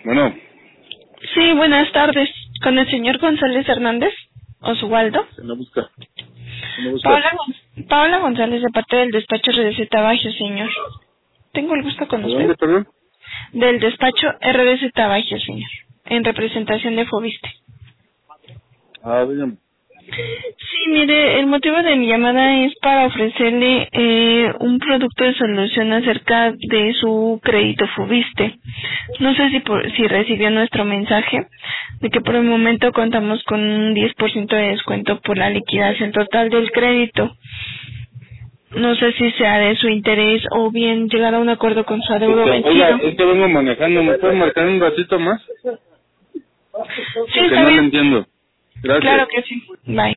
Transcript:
Bueno, Sí, buenas tardes. ¿Con el señor González Hernández? ¿Oswaldo? se me busca. Paola González, de parte del despacho RDZ Bajío, señor. Tengo el gusto con ¿De usted. dónde, perdón? Del despacho RDZ Bajío, señor. En representación de Fobiste. Ah, dígame. Sí, mire, el motivo de mi llamada es para ofrecerle un producto de solución acerca de su crédito Fobiste. No sé si recibió nuestro mensaje de que por el momento contamos con un 10% de descuento por la liquidación total del crédito. No sé si sea de su interés o bien llegar a un acuerdo con su adeudo Oiga, vencido. es que vengo manejando. ¿Me puede marcar un ratito más? Sí, Porque está no lo bien. entiendo. Gracias. Claro que sí. Bye.